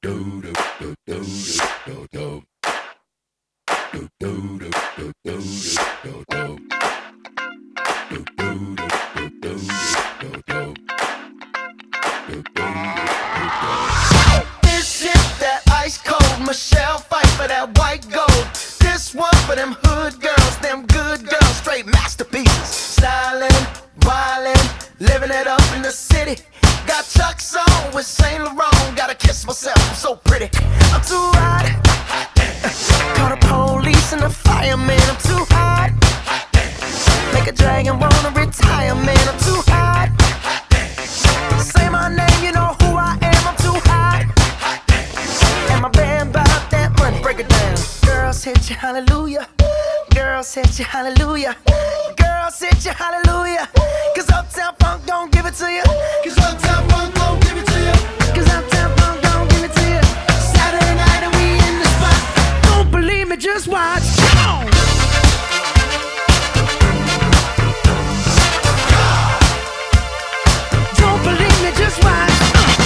This is that ice cold Michelle fight for that white gold. This one for them hood girls, them good girls, straight masterpieces. Stylin', wildin', living it up in the city. Got Chuck's on with Saint Laurent. Gotta kiss myself, I'm so pretty. I'm too hot. Call the police and the fireman. I'm too hot. Make a dragon wanna retire, man. I'm too hot. Say my name, you know who I am. I'm too hot. And my band bought that money. Break it down. Girls hit you, hallelujah. Girls hit you, hallelujah. Girls hit you, hallelujah. Cause Uptown Funk don't give it to you. Cause Uptown Funk don't give it to you. Cause Uptown Funk don't give it to you. Saturday night and we in the spot. Don't believe me, just watch. Come on. Don't believe me, just watch.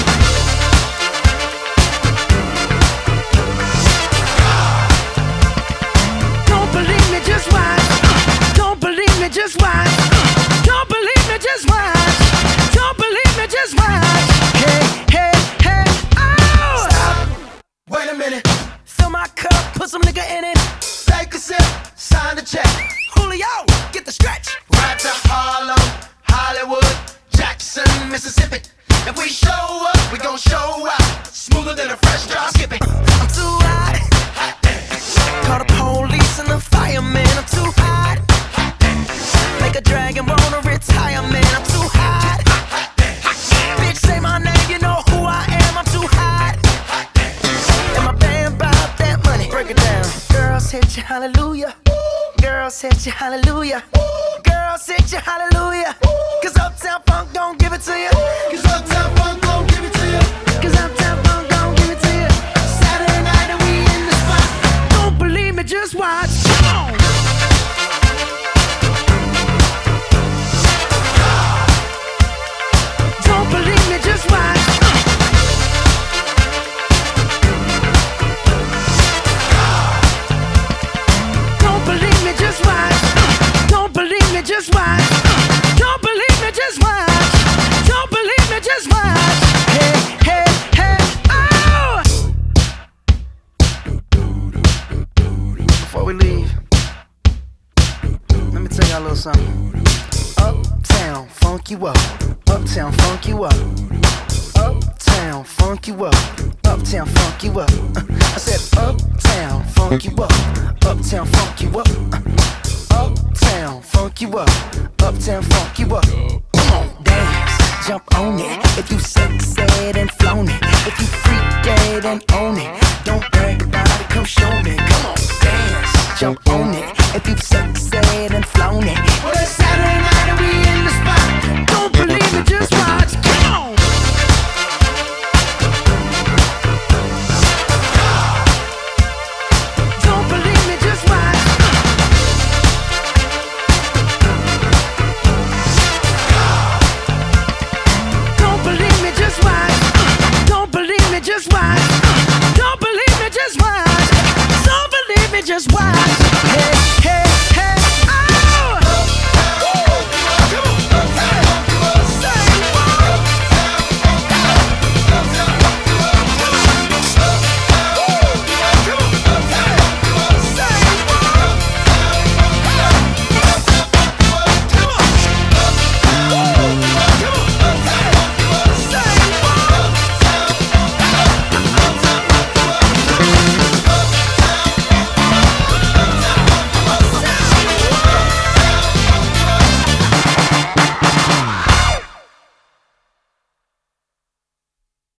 Don't believe me, just watch. Don't believe me, just watch. Don't believe me, just watch. Don't believe me, just watch. Hey, hey, hey, oh! Stop. Wait a minute. Fill my cup, put some nigga in it. Take a sip, sign the check. Julio, get the stretch. Right to Harlem, Hollywood, Jackson, Mississippi. If we show up, we gon' show out. Smoother than a fresh drop skipping. I'm too hot. Call the police and the fireman. I'm too hot. Make a dragon wanna retire, man. I'm too hot. Bitch, say my name, you know who I am. I'm too hot. And my band bought that money. Break it down. Girls hit you, hallelujah. Girls hit you, hallelujah. Girls hit you, hallelujah. Cause Uptown Funk don't give it to you. Cause Uptown Funk don't give it to you. Cause Uptown Funk don't give it to you. Saturday night and we in the spot. Don't believe me, just watch. Come on. Don't believe me, just watch. Don't believe me, just watch. Don't believe me, just watch. Don't believe me, just watch. Don't believe me, just watch. Hey, hey, hey, oh! Before we leave, let me tell y'all a little something. Uptown, funk you up. Uptown, funk you up. Uptown, funk you up. Uptown, funk you up. I said uptown, funk you up. Uptown, funk you up. Uptown, funk you up. Uptown, funk you up. Come on, dance, jump on it. If you sexed and flown it. If you freak dead and own it. Don't brag about it, come show me. Come on, dance, jump on it. If you sexed